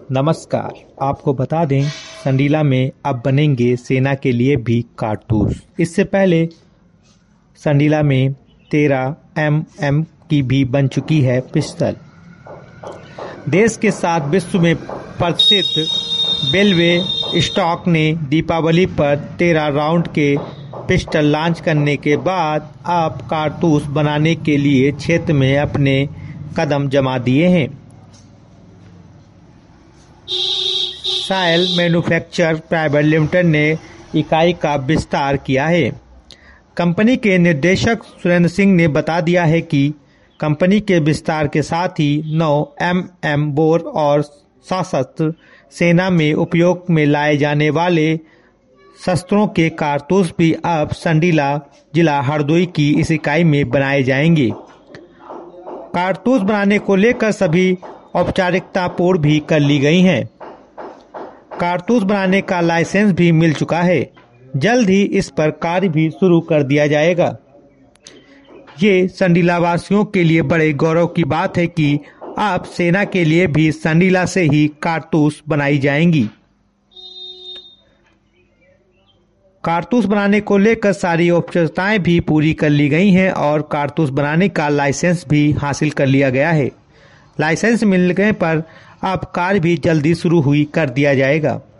नमस्कार। आपको बता दें, संडीला में अब बनेंगे सेना के लिए भी कारतूस। इससे पहले संडीला में 13 mm की भी बन चुकी है पिस्टल। देश के साथ विश्व में प्रसिद्ध बेलवे स्टॉक ने दीपावली पर 13 राउंड के पिस्टल लॉन्च करने के बाद अब कारतूस बनाने के लिए क्षेत्र में अपने कदम जमा दिए हैं। सायल मैन्युफैक्चर प्राइवेट लिमिटेड ने इकाई का विस्तार किया है। कंपनी के निदेशक सुरेंद्र सिंह ने बता दिया है कि कंपनी के विस्तार के साथ ही 9 mm बोर और सशस्त्र सेना में उपयोग में लाए जाने वाले शस्त्रों के कारतूस भी अब संडीला जिला हरदोई की इस इकाई में बनाए जाएंगे। कारतूस बनाने को लेकर सभी औपचारिकता पूर्ण भी कर ली गई हैं। कारतूस बनाने का लाइसेंस भी मिल चुका है। जल्द ही इस पर कार्य भी शुरू कर दिया जाएगा। ये संडीला वासियों के लिए बड़े गौरव की बात है कि अब सेना के लिए भी संडीला से ही कारतूस बनाई जाएंगी। कारतूस बनाने को लेकर सारी औपचारिकताएं भी पूरी कर ली गई हैं और कारतूस बनाने का लाइसेंस भी हासिल कर लिया गया है। लाइसेंस मिलने पर अब कार्य भी जल्दी शुरू कर दिया जाएगा।